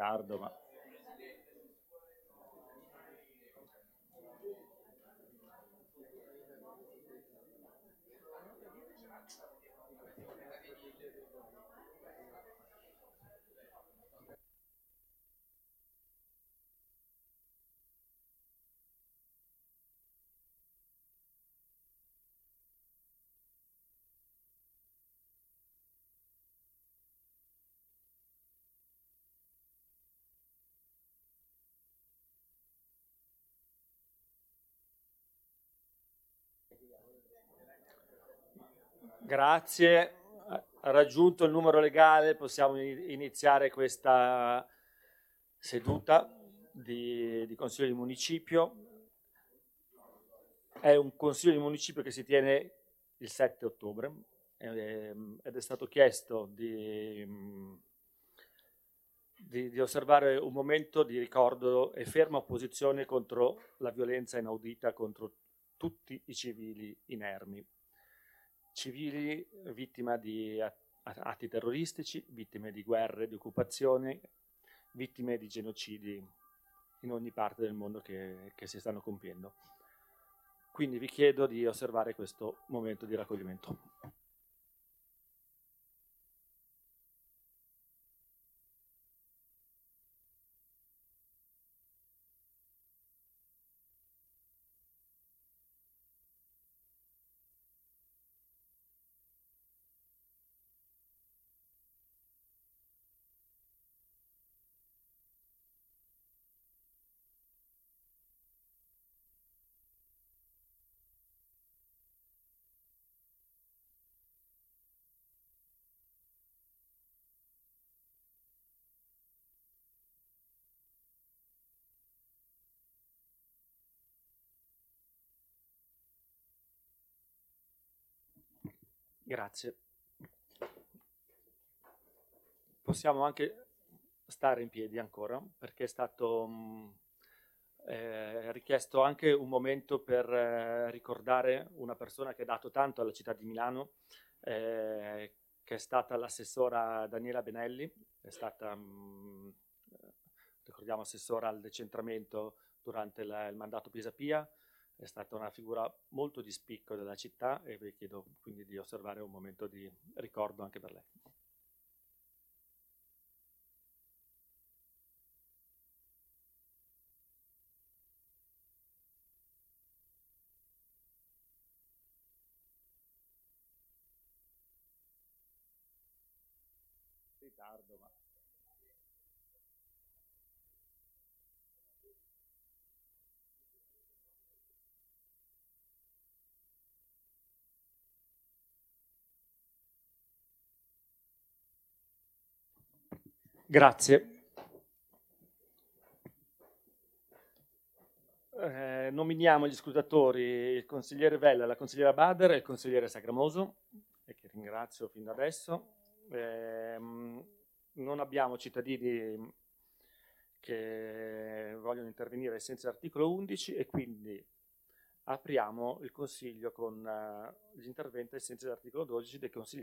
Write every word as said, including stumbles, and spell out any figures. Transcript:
ritardo, ma... Grazie, ha raggiunto il numero legale, possiamo iniziare questa seduta di, di Consiglio di Municipio. È un Consiglio di Municipio che si tiene il sette ottobre ed è stato chiesto di, di, di osservare un momento di ricordo e ferma opposizione contro la violenza inaudita contro tutti i civili inermi. Civili vittime di atti terroristici, vittime di guerre, di occupazioni, vittime di genocidi in ogni parte del mondo che, che si stanno compiendo. Quindi vi chiedo di osservare questo momento di raccoglimento. Grazie. Possiamo anche stare in piedi ancora, perché è stato mh, eh, richiesto anche un momento per eh, ricordare una persona che ha dato tanto alla città di Milano, eh, che è stata l'assessora Daniela Benelli, è stata, mh, ricordiamo, assessora al decentramento durante la, il mandato Pisapia, è stata una figura molto di spicco della città e vi chiedo quindi di osservare un momento di ricordo anche per lei. Ritardo, ma... Grazie. Eh, nominiamo gli scrutatori il consigliere Vella, la consigliera Bader e il consigliere Sagramoso, e che ringrazio fin da adesso. Eh, non abbiamo cittadini che vogliono intervenire ai sensi dell'articolo undici e quindi apriamo il consiglio con uh, gli interventi ai sensi dell'articolo dodici dei consiglieri.